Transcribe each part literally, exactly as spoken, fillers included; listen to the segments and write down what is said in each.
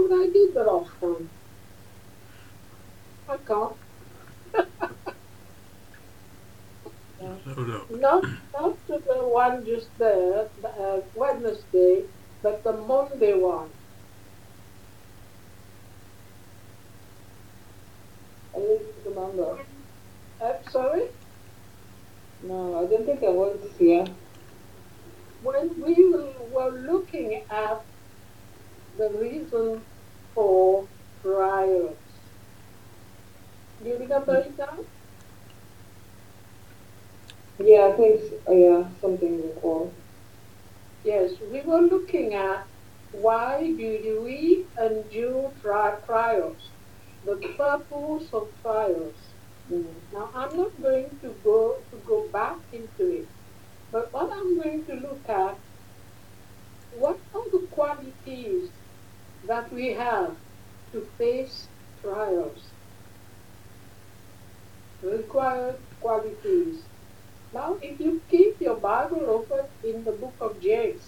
what I did the last time. I can't. Yeah. So look. Not not the one just there, the, uh, Wednesday, but the Monday one. I don't remember. Uh, sorry? No, I don't think I was here. When we were looking at the reason for trials. Do you remember it now? Yeah, I think, so. Yeah, something recall. Yes, we were looking at why do we endure tri- trials, the purpose of trials. Mm. Now, I'm not going to go to go back into it, but what I'm going to look at, what are the qualities that we have to face trials? Required qualities. Now, if you keep your Bible open in the book of James,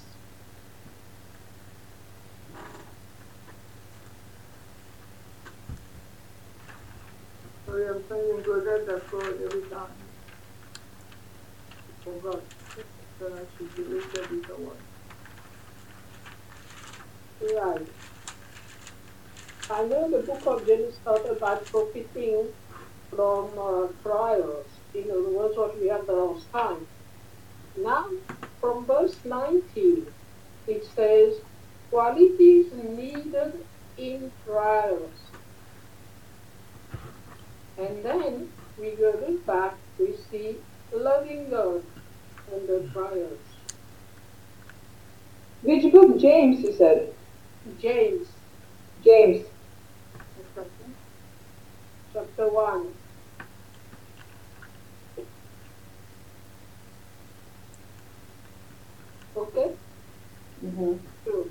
Sorry, I'm trying to get that code every time. I forgot that I should delete the bigger one. right? I know the book of James started by profiting from uh, trials. In other words, what we had the last time. Now, from verse nineteen, it says, qualities needed in trials. And then we go look back, we see loving God under trials. Which book? James, you said? James, James. chapter one. Okay? Mm-hmm. So,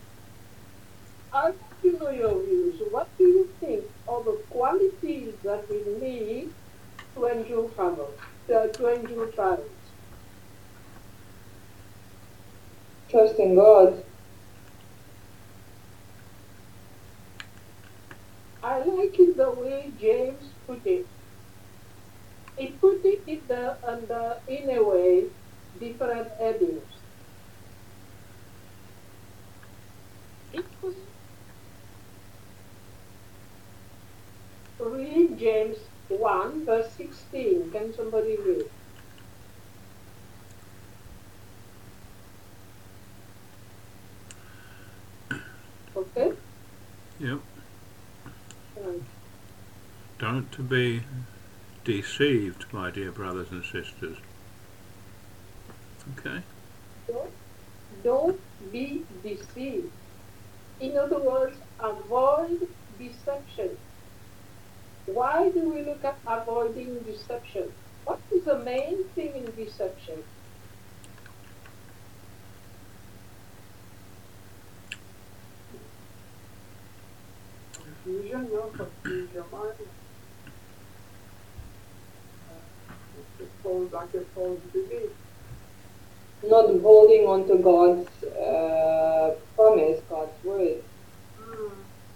I want to know your views. What do you think are the qualities that we need to endure trouble, to, to endure trials? Trust in God. I like it the way James put it. He put it in, the, under, in a way, different headings. It was read James one, verse sixteen. Can somebody read? Okay? Yep. Right. Don't to be deceived, my dear brothers and sisters. Okay? Don't, don't be deceived. In other words, avoid deception. Why do we look at avoiding deception? What is the main thing in deception? Confusion, no, confuse your mind. Uh, it falls like a false belief. Not holding on to God's uh, promise, God's word. Mm.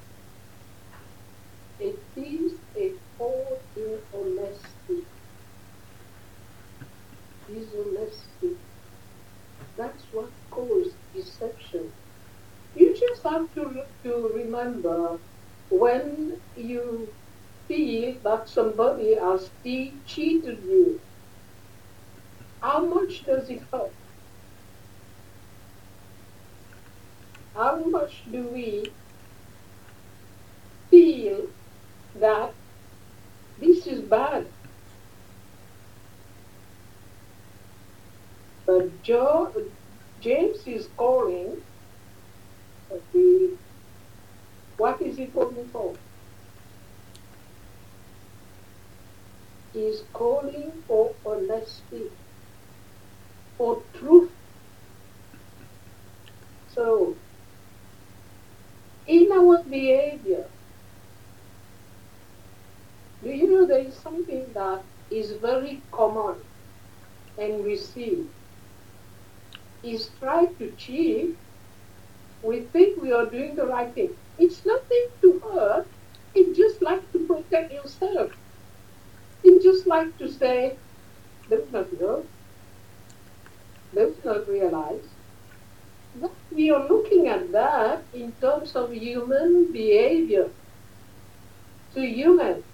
It is a fall in honesty. Dishonesty. That's what causes deception. You just have to, to remember when you feel that somebody has che- cheated you, how much does it hurt? How much do we feel that this is bad? But Joe, James is calling, the, what is he calling for? He's calling for honesty, for truth. So, in our behavior, do you know there is something that is very common and we see is try to cheat We think we are doing the right thing. It's nothing to hurt. It's just like to protect yourself. It's just like to say, let's not know, let's not realize that we are looking at that in terms of human behavior to human.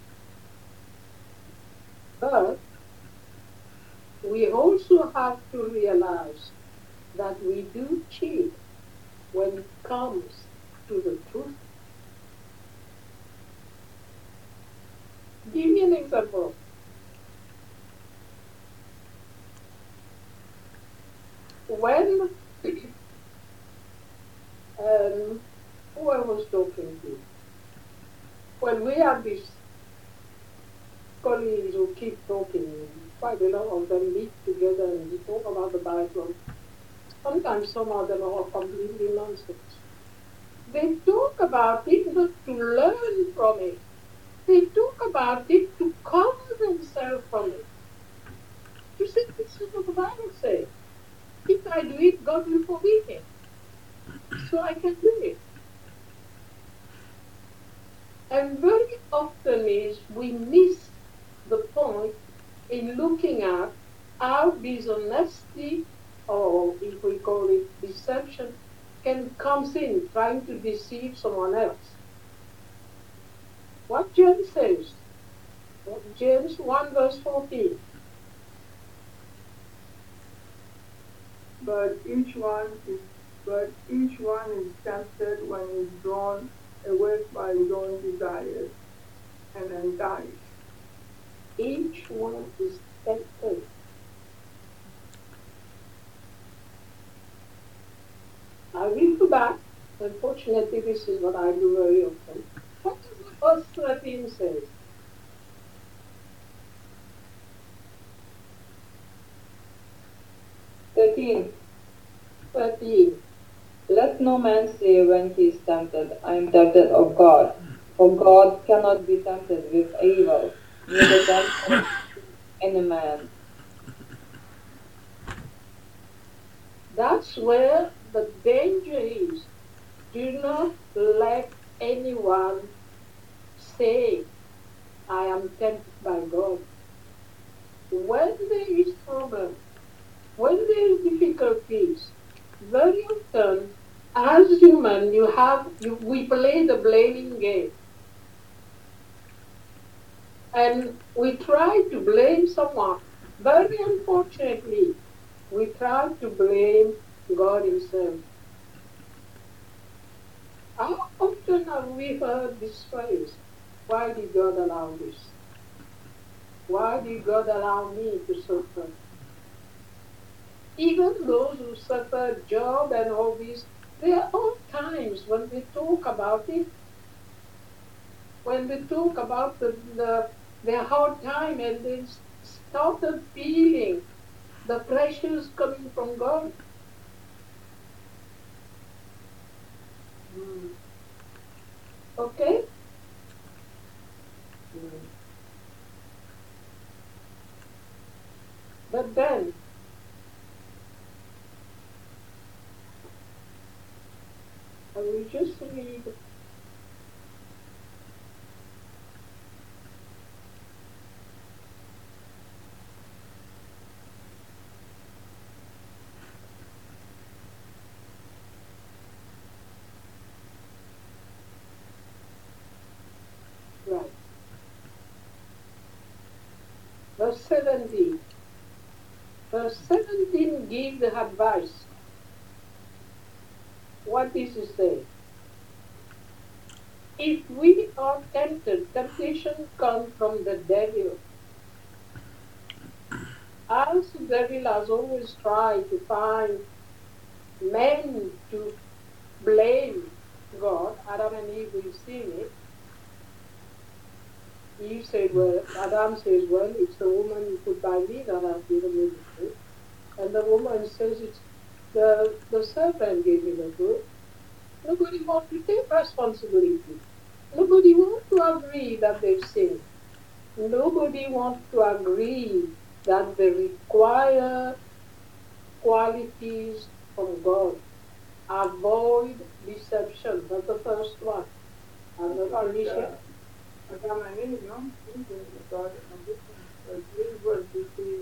But we also have to realize that we do cheat when it comes to the truth. Give me an example. When um, who I was talking to, when we have these colleagues who keep talking, quite a lot of them meet together and we talk about the Bible. Sometimes some of them are completely nonsense. They talk about it not to learn from it. They talk about it to cover themselves from it. You see, this is what the Bible says. If I do it, God will forgive me. So I can do it. And very often is we miss the point in looking at how dishonesty, or if we call it deception, can comes in trying to deceive someone else. What James says, James one verse fourteen. But each one is but each one is tempted when he is drawn away by his own desires and enticed. Each one is tempted. I will go back. Unfortunately, this is what I do very often. What does verse thirteen say? thirteen. thirteen. Let no man say when he is tempted, I am tempted of God. For God cannot be tempted with evil, neither tempted any man. That's where the danger is. Do not let anyone say, I am tempted by God. When there is trouble, when there is difficulties, very often, as human, you have you, we play the blaming game, and we try to blame someone. Very unfortunately, we try to blame God Himself. How often have we heard this phrase? Why did God allow this? Why did God allow me to suffer? Even those who suffer job and all this, there are all times when they talk about it, when they talk about the, the, their hard time and they started feeling the pressures coming from God. Mm. Okay? Mm. But then, I will just read right. Verse seventeen. Verse seventeen gives the advice. What does it say? If we are tempted, temptation comes from the devil. As the devil has always tried to find men to blame God, Adam and Eve, we've seen it. Eve said, well, Adam says, well, it's the woman you put by me that has given me the fruit. And the woman says, it's the, the serpent gave me the fruit. Nobody wants to take responsibility. Nobody wants to agree that they've sinned. Nobody wants to agree that they require qualities from God. avoid deception. That's the first one. And the condition. I got my name, no? This is the God and this one. This was deceived.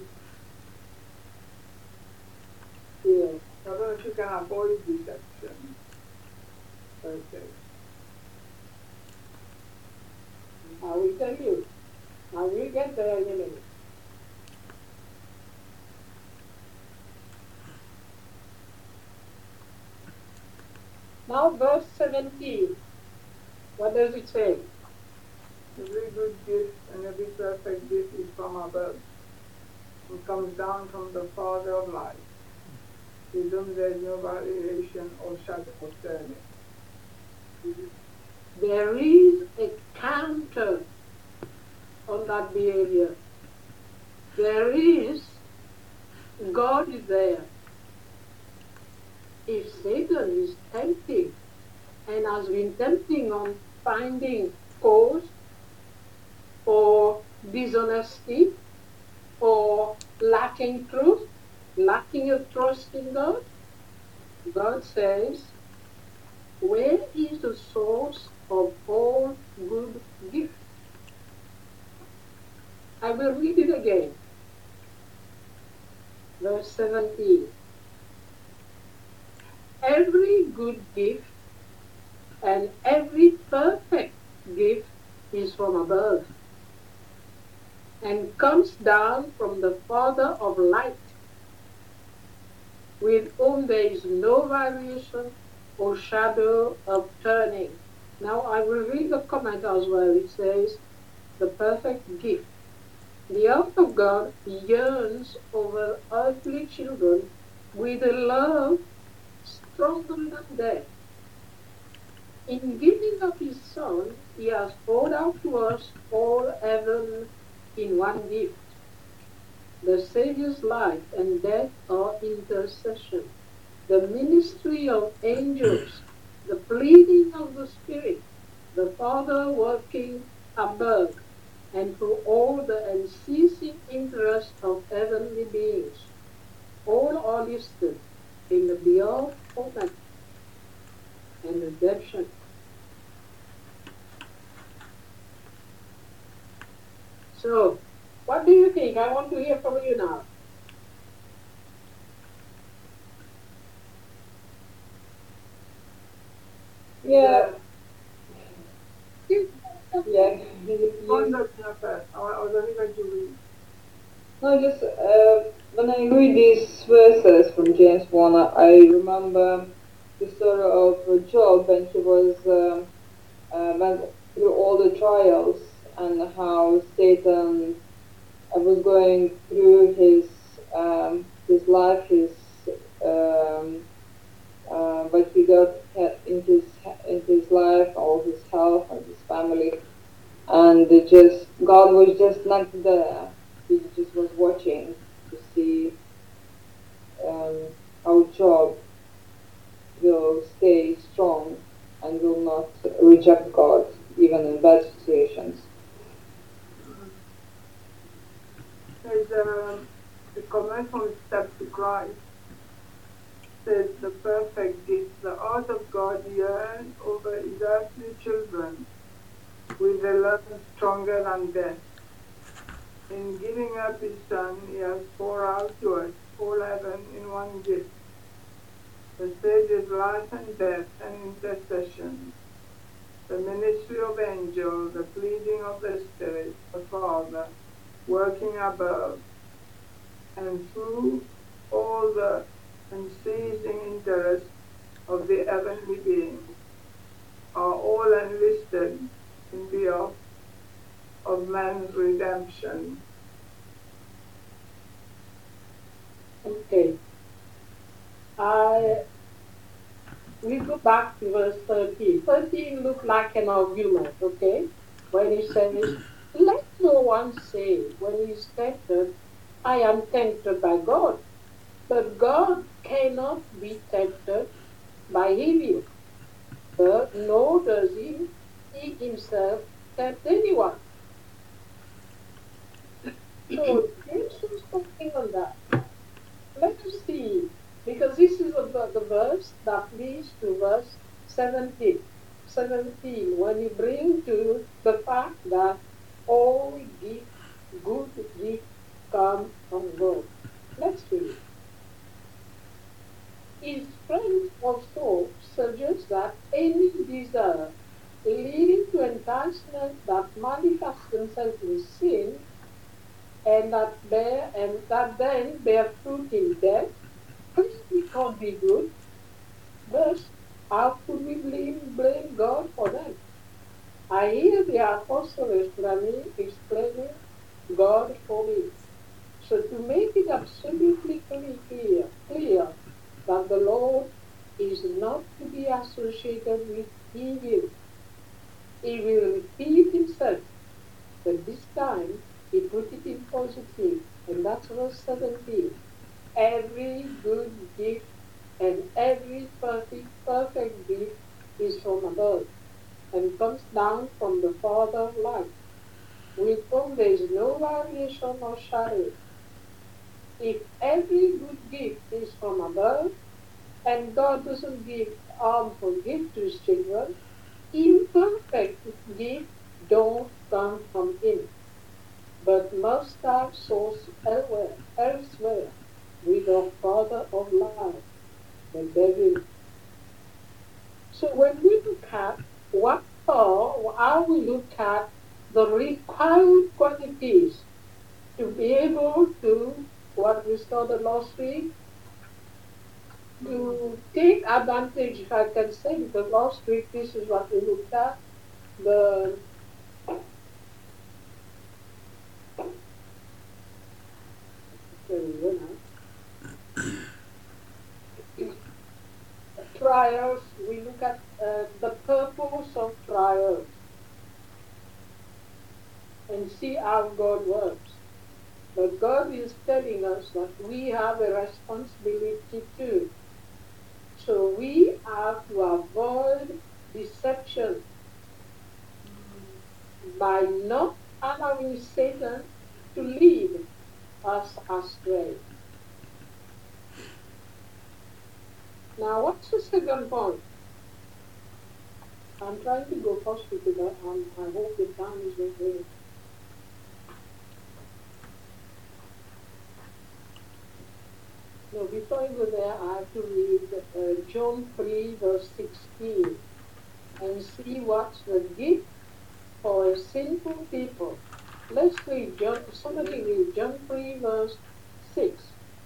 Yeah. I don't know if you can avoid deception. Okay. I will tell you. I will get there in a minute. Now verse seventeen. What does it say? Every good gift and every perfect gift is from above. It comes down from the Father of light, with whom there is no variation or shadow of turning. There is a counter on that behavior. There is, God is there. If Satan is tempting and has been tempting on finding cause or dishonesty or lacking truth, lacking a trust in God, God says, where is the source of all good gifts? I will read it again. Verse seventeen. Every good gift and every perfect gift is from above and comes down from the Father of light, with whom there is no variation or shadow of turning. Now I will read the comment as well. It says, the perfect gift. The heart of God yearns over earthly children with a love stronger than death. In giving up his Son, he has poured out to us all heaven in one gift. The Savior's life and death are intercession. The ministry of angels, the pleading of the Spirit, the Father working above, and through all the unceasing interest of heavenly beings. All are listed in the beyond format and redemption. So, what do you think? I want to hear from you now. Yeah. You- Yeah. On the first, I was only going to read. No, just uh, when I read these verses from James one, I remember the story of Job when he was um, uh, went through all the trials and how Satan uh, was going through his um, his life, his um, uh, what he got in his in his life, all his health and his family, and it just God was just not there. He just was watching to see um, how Job will stay strong and will not reject God even in bad situations. There's a, a comment from Step to Christ. Says the perfect gift, the heart of God yearns over his earthly children with a love stronger than death. In giving up his Son, he has poured out to us all heaven in one gift. The Savior's life and death and intercession, the ministry of angels, the pleading of the Spirit, the Father, working above, and through all the unceasing interest of the heavenly beings, are all enlisted in behalf of man's redemption. Okay. I we go back to verse thirteen. thirteen looked like an argument, okay? When he says, let no one say when he is tempted, I am tempted by God. But God cannot be tempted by evil, but nor does he, he himself tempt anyone. So James was talking on that. Let us see, because this is the, the verse that leads to verse seventeen. seventeen, when you bring to the fact that all gift, good gifts come from God. Let's read it. His friends also suggest that any desire leading to enticement that manifests themselves in sin and that bear and that then bear fruit in death, clearly can't be good. Thus, how could we blame, blame God for them? I hear the apostle explaining, explaining God for me. So to make it absolutely clear, clear that the Lord is not to be associated with evil, he will repeat himself, but this time he put it in positive, and that's verse seventeen. Every good gift and every perfect, perfect gift is from above and comes down from the Father of light, with whom there is no variation or shadow. If every good gift is from above, and God doesn't give harmful gift to his children, imperfect gifts don't come from him, but must have source elsewhere, elsewhere with the Father of light, the devil. So when we look at what are, how we look at the required qualities to be able to, what we started last week, to take advantage, if I can say, because last week this is what we looked at, the trials, we look at uh, the purpose of trials and see how God works. But God is telling us that we have a responsibility too. So we have to avoid deception by not allowing Satan to lead us astray. Now, what's the second point? I'm trying to go fast because I, um, I hope the time is not ready. No, before I go there, I have to read uh, John three, verse sixteen, and see what's the gift for a sinful people. Let's read John, somebody read John three, verse six.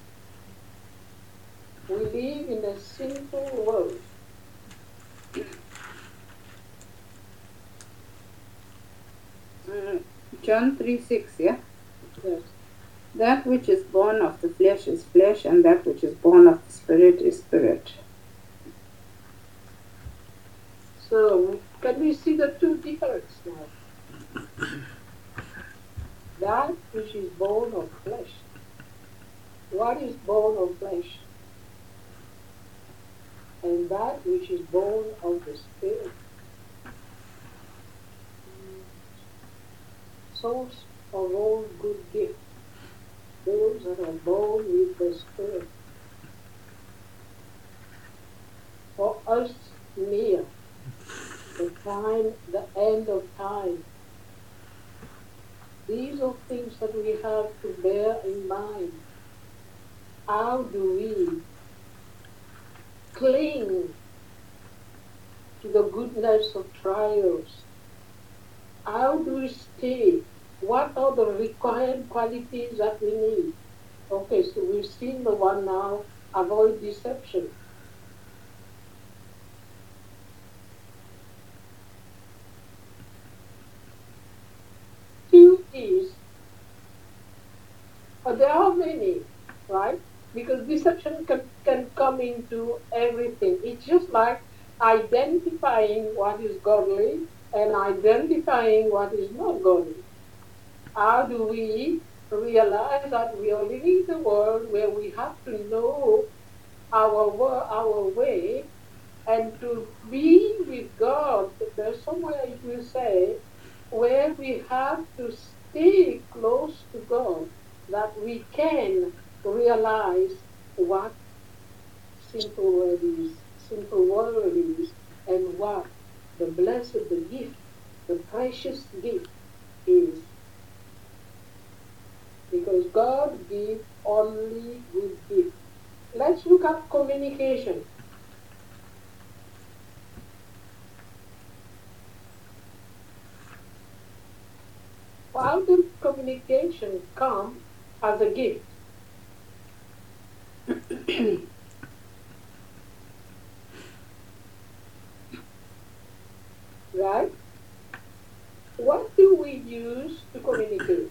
We live in a sinful world. Uh, John three six, yeah? Yes. That which is born of the flesh is flesh, and that which is born of the spirit is spirit. So, can we see the two differences now? That which is born of flesh. What is born of flesh? And that which is born of the Spirit. Source of all good gifts. Those that are born with the Spirit. For us near the time, the end of time. These are things that we have to bear in mind. How do we cling to the goodness of trials? How do we stay? What are the required qualities that we need? Okay, so we've seen the one now, avoid deception. Two is, but there are many, right? Because deception can, can come into everything. It's just like identifying what is godly and identifying what is not godly. How do we realize that we are living in a world where we have to know our, our way and to be with God? There's somewhere it will say where we have to stay close to God, that we can realize what simple word is, simple word is, and what the blessed, the gift, the precious gift is. Because God gives only good gifts. Let's look at communication. How did communication come as a gift? Right? What do we use to communicate?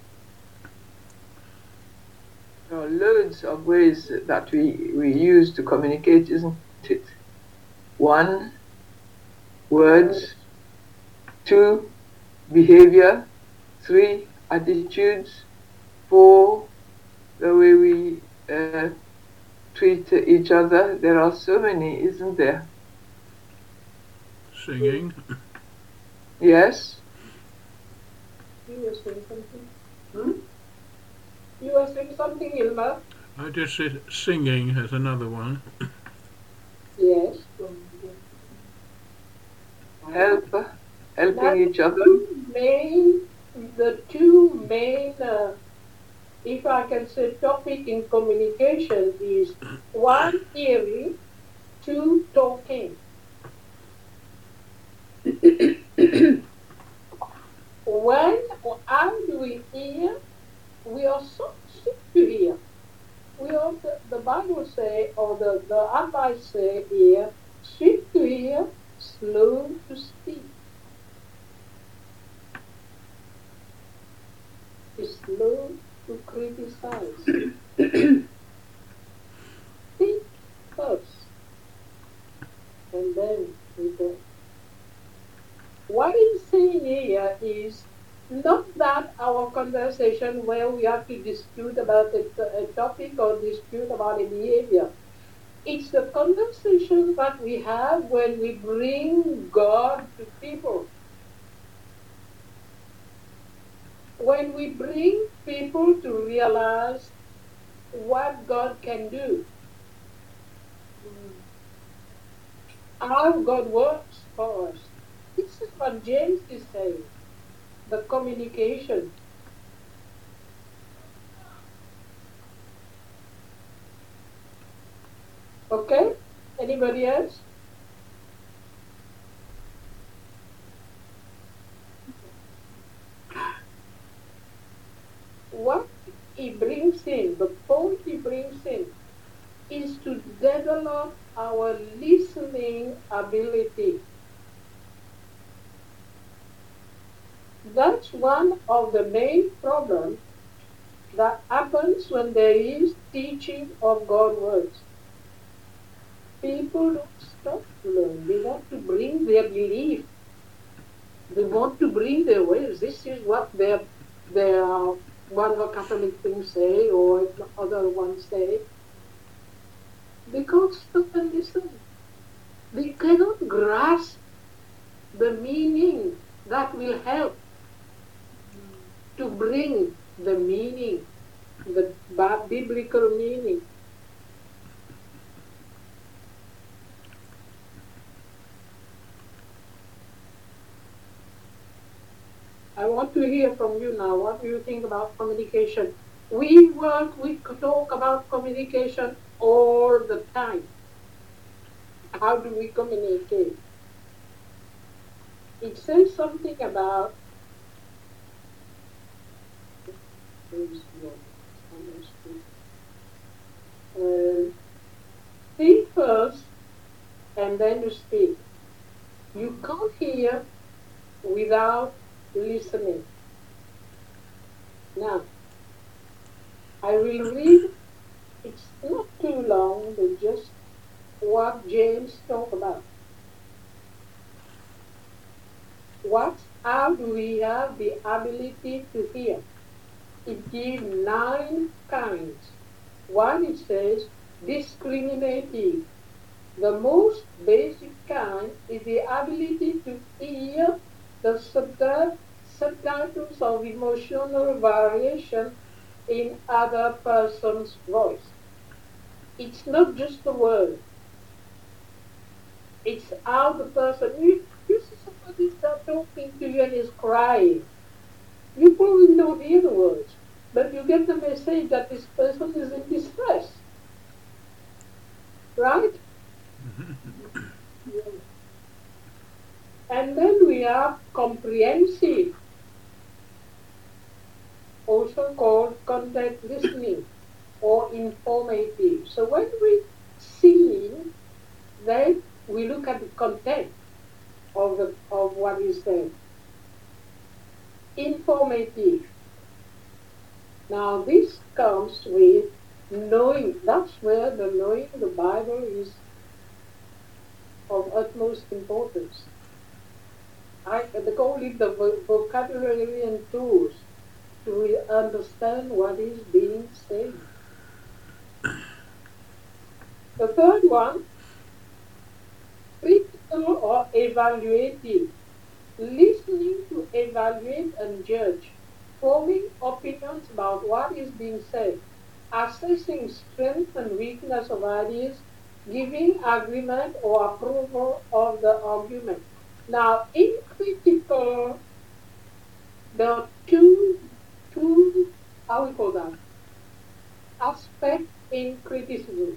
There are loads of ways that we, we use to communicate, isn't it? One, words. Two, behavior. Three, attitudes. Four, the way we uh, treat each other. There are so many, isn't there? Singing. Yes? You were saying something? Hmm? You were saying something, Ilma? I just said singing as another one. Yes. Help, helping Now, each other. two main, the two main, uh, if I can say, topic in communication is one, hearing, two, talking. When or how do we hear? We are so sick to hear. We are, the, the Bible say, or the, the advice say here, swift to hear, slow to speak. Is slow to criticize. Think first, and then we go. What he's saying here is not that our conversation where we have to dispute about a, a topic or dispute about a behavior. It's the conversation that we have when we bring God to people. When we bring people to realize what God can do, how God works for us. This is what James is saying, the communication. Okay? Anybody else? What he brings in, the point he brings in, is to develop our listening ability. That's one of the main problems that happens when there is teaching of God's words. People don't stop to learn. They want to bring their belief. They want to bring their ways. This is what their, their one of the Catholic things say, or other ones say. They can't stop and listen. They cannot grasp the meaning that will help to bring the meaning, the biblical meaning. I want to hear from you now. What do you think about communication? We work, we talk about communication all the time. How do we communicate? It says something about Uh, think first and then you speak. You can't hear without listening. Now, I will read, it's not too long, but just what James talked about. What, how do we have the ability to hear? It gives nine kinds. One, it says, discriminative. The most basic kind is the ability to hear the subtle subtitles of emotional variation in other person's voice. It's not just the word. It's how the person, you, you see somebody start talking to you and is crying. You probably don't hear the words, but you get the message that this person is in distress. Right? Yeah. And then we have comprehensive, also called contact listening or informative. So when we sing, then we look at the content of, the, of what is said. Informative. Now this comes with knowing. That's where the knowing the Bible is of utmost importance. I they call it the vocabulary and tools to understand what is being said. The third one, critical or evaluative. Listening to evaluate and judge, forming opinions about what is being said, assessing strength and weakness of ideas, giving agreement or approval of the argument. Now, in critical, there are two, two, how we call that, aspects in criticism.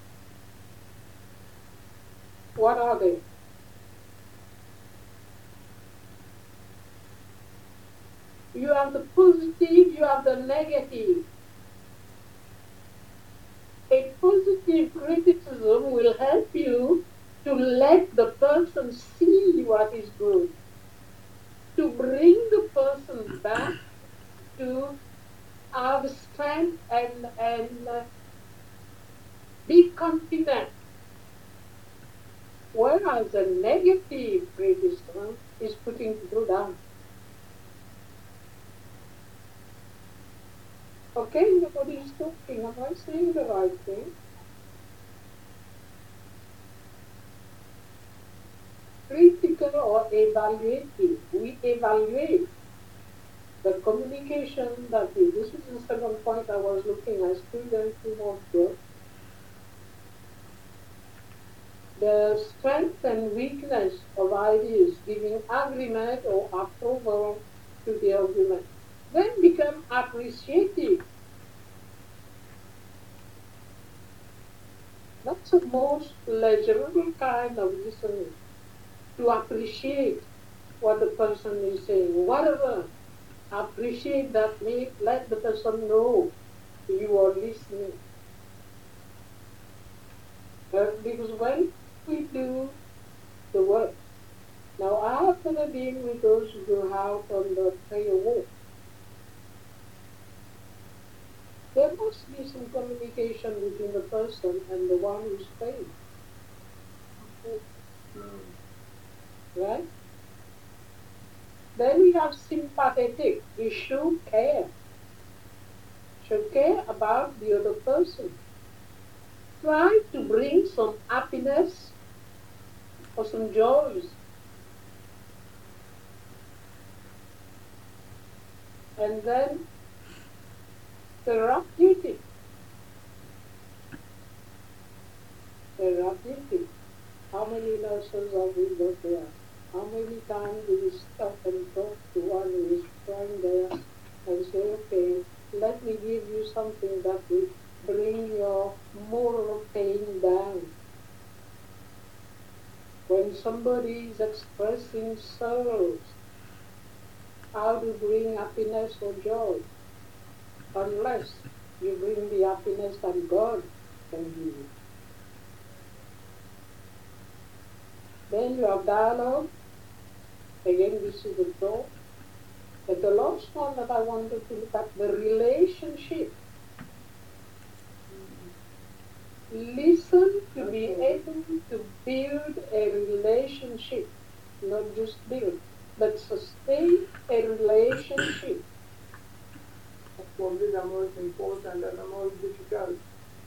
What are they? You have the positive, you have the negative. A positive criticism will help you to let the person see what is good, to bring the person back to have strength and, and uh, be confident. Whereas a negative criticism is putting people down. Okay, nobody is talking. Am I saying the right thing? Critical or evaluative. We evaluate the communication that is. This is the second point I was looking at. Still going to more good. The strength and weakness of ideas, giving agreement or approval to the argument. Then become appreciative. That's the most pleasurable kind of listening. To appreciate what the person is saying. Whatever, appreciate that, make, let the person know you are listening. Uh, because when we do the work, now I have never been with those who go out on the prayer walk. There must be some communication between the person and the one who's praying. Right? Then we have sympathetic. You show care. Show care about the other person. Try to bring some happiness or some joys. And then therapeutic. Therapeutic. How many nurses have we got there? How many times do we stop and talk to one who is crying there and say, okay, let me give you something that will bring your moral pain down. When somebody is expressing sorrows, how to bring happiness or joy? Unless you bring the happiness that God can give you. Then you have dialogue. Again, this is the thought. But the last one that I wanted to look at, the relationship. Listen to be able to build a relationship. Not just build, but sustain a relationship. That's probably the most important and the most difficult.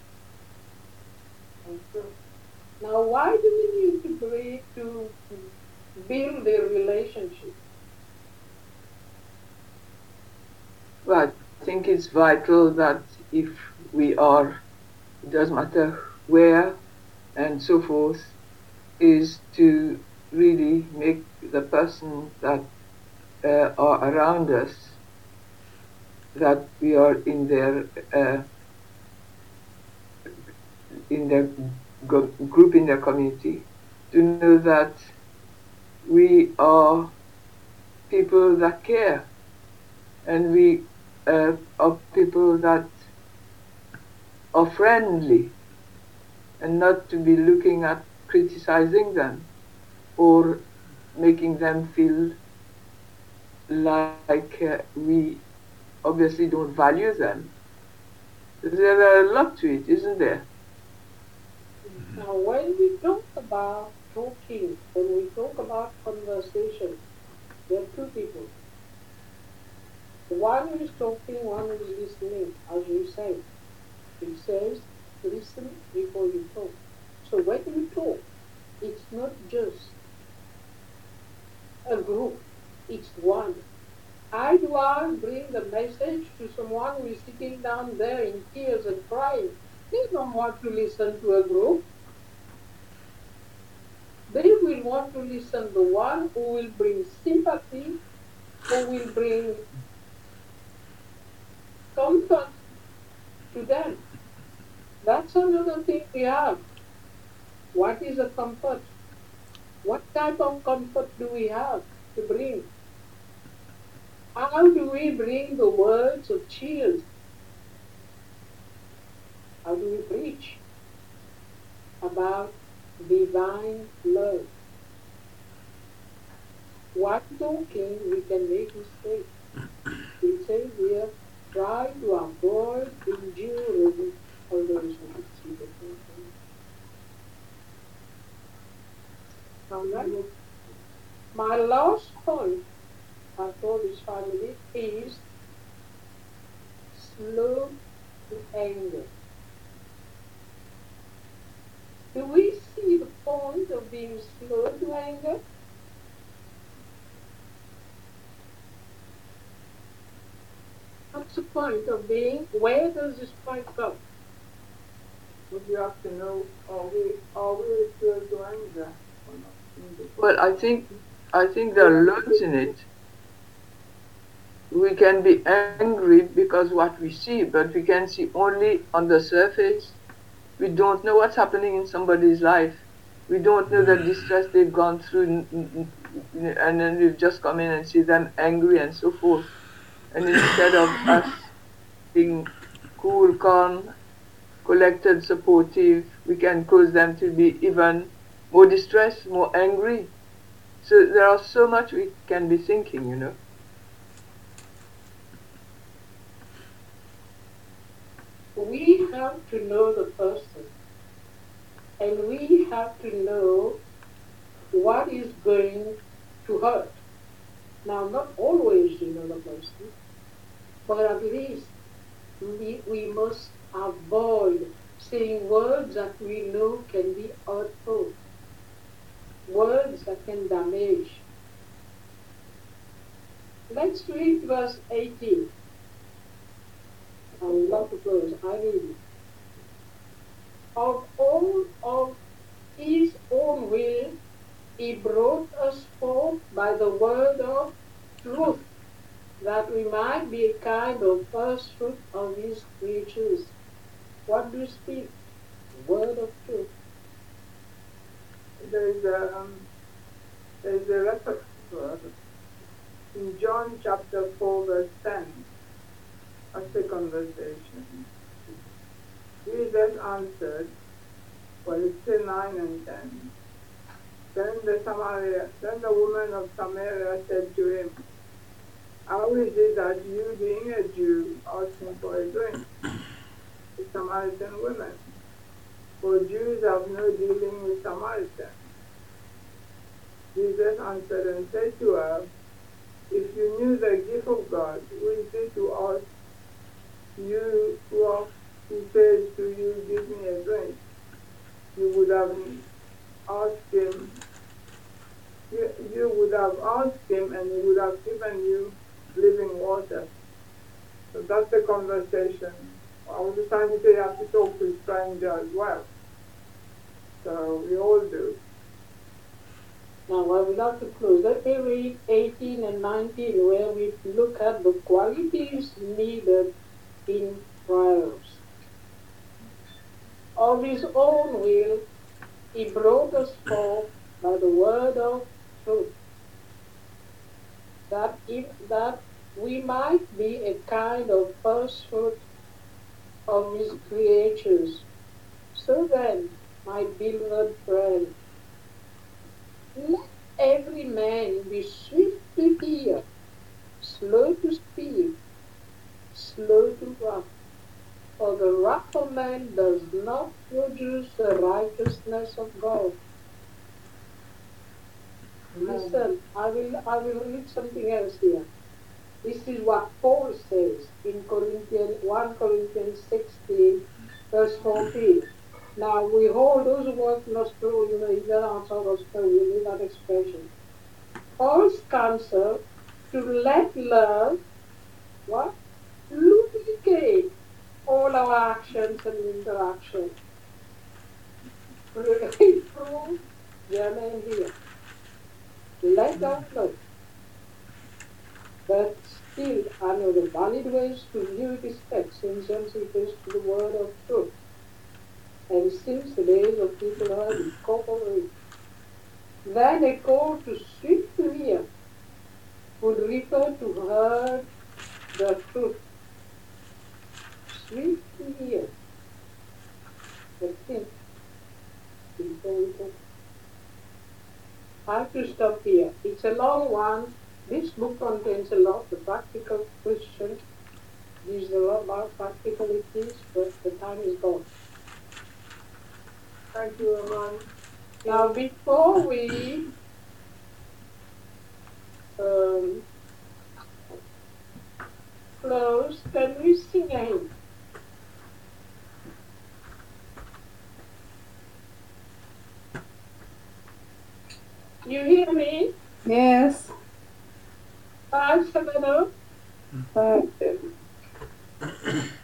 Now, why do we need to, break, to build a relationship? Well, I think it's vital that if we are it doesn't matter where, and so forth, is to really make the person that uh, are around us, that we are in their uh, in their gr- group, in their community, to know that we are people that care, and we uh, are people that are friendly, and not to be looking at criticizing them or making them feel like uh, we obviously don't value them. There are a lot to it, isn't there? Now, when we talk about talking, when we talk about conversation, there are two people. One is talking, one is listening, as you say. It says, listen before you talk. So when you talk, it's not just a group, it's one. I do I bring the message to someone who is sitting down there in tears and crying. They don't want to listen to a group. They will want to listen to the one who will bring sympathy, who will bring comfort to them. That's another thing we have. What is a comfort? What type of comfort do we have to bring? How do we bring the words of cheers? How do we preach about divine love? While talking, we can make mistakes. It says here, try to avoid injuring others. Alright? My last point for this family is slow to anger. Do we see the point of being slow to anger? What's the point of being? Where does this point come? Would you have to know, are we, are we slow to anger or not? Well, I think I think there are loads in it. We can be angry because what we see, but we can see only on the surface. We don't know what's happening in somebody's life. We don't know the distress they've gone through, and then we've just come in and see them angry and so forth. And instead of us being cool, calm, collected, supportive, we can cause them to be even more distressed, more angry. So there are so much we can be thinking, you know. We have to know the person, and we have to know what is going to hurt. Now, not always you know the person, but at least we, we must avoid saying words that we know can be hurtful, words that can damage. Let's read verse eighteen. I would love to close. I read it. Of all of his own will, he brought us forth by the word of truth, that we might be a kind of first fruit of his creatures. What do you speak? The word of truth. There is a, um, there is a reference word in John chapter four, verse ten. That's the conversation. Jesus answered, well, it's still nine and ten. Then the Samaria, then the woman of Samaria said to him, how is it that you, being a Jew, asking for a drink? The Samaritan woman. For Jews have no dealing with Samaritans. Jesus answered and said to her, if you knew the gift of God, who is it to ask you who, are, who says to you, give me a drink, you would have asked him, you, you would have asked him and he would have given you living water. So that's the conversation. I was just trying to say you have to talk to stranger as well. So we all do. Now, I would like to close. Let me read eighteen and nineteen, where we look at the qualities needed in trials. Of his own will, he brought us forth by the word of truth, that if that we might be a kind of first fruit of his creatures. So then, my beloved friend, let every man be swift to hear, slow to speak, slow to wrath. For the wrath of man does not produce the righteousness of God. Listen, I will, I will read something else here. This is what Paul says in Corinthians, First Corinthians sixteen, verse fourteen. Now, we hold those words not true, you know, if they're outside of school, we need that expression. Paul's counsel to let love, what? Lubricate all our actions and interactions. Improve German here. Let them know. But still, I know the valid ways to view this text in sensitivity to the word of truth. And since the days of people heard it, cooperate. Then a call to swift to hear would refer to heard the truth. Swift to hear. But think before we talk. I have to stop here. It's a long one. This book contains a lot. The practical Christian gives a lot more practicalities, but the time is gone. Thank you, Roman. Now, before we um, close, can we sing a hymn? You hear me? Yes. Five, seven, oh. Five, seven.